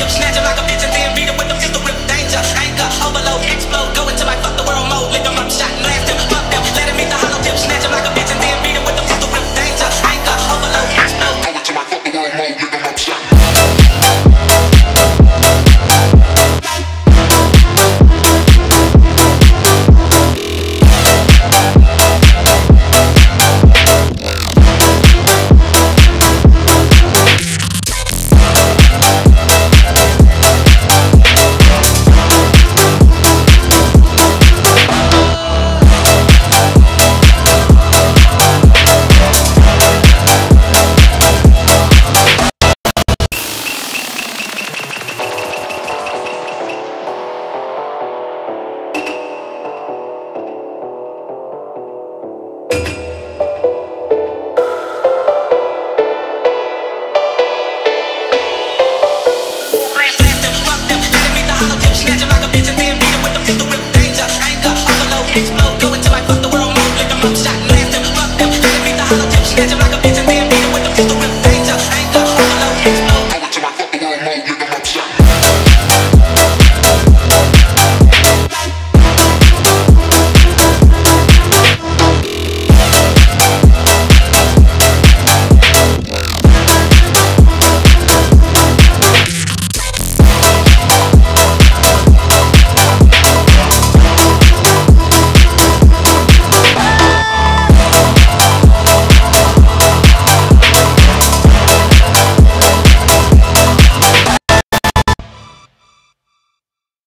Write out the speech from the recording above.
snatch him like a bitch and then beat him with the pistol whip. Danger, anger, overload, explode, go into my fucking